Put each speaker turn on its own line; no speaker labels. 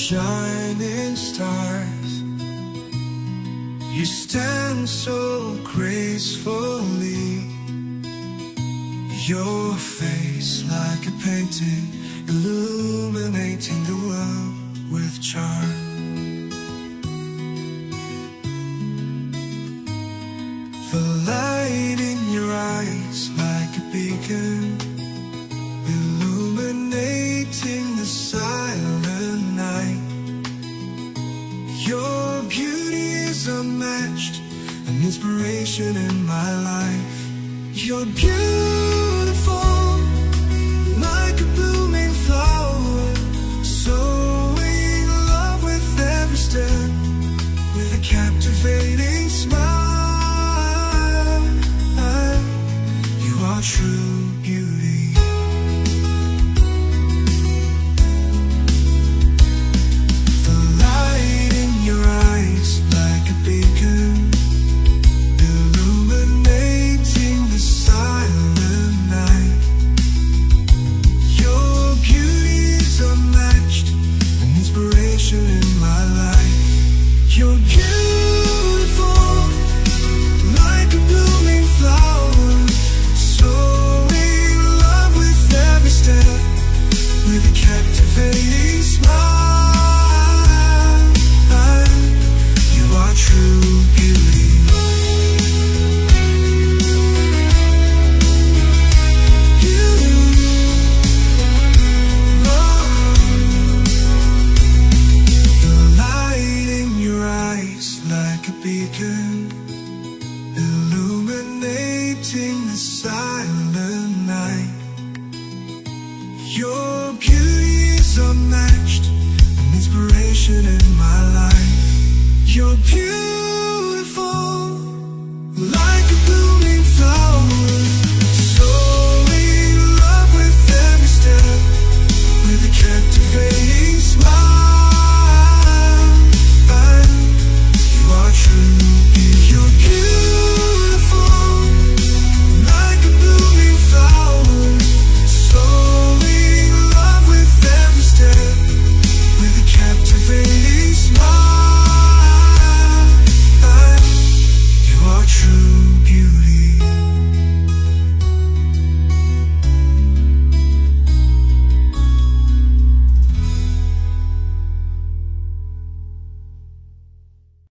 shining stars. You stand so gracefully, your face like a painting, illuminating the world with charm. The light in your eyes like a beacon, illuminating the silent night. Your beauty is unmatched, an inspiration in my life. You're beautiful, like a blooming flower, sowing love with every step, with a captivating smile. You are true beauty. The light in your eyes like a beacon, illuminating the silent night. Your beauty is unmatched, an inspiration in my life. You're beautiful, like a blooming flower, sowing love with every step, with a captivating smile. You are true beauty. The light in your eyes like a beacon, illuminating the silent night. Your beauty is unmatched, an inspiration in my life. Your beauty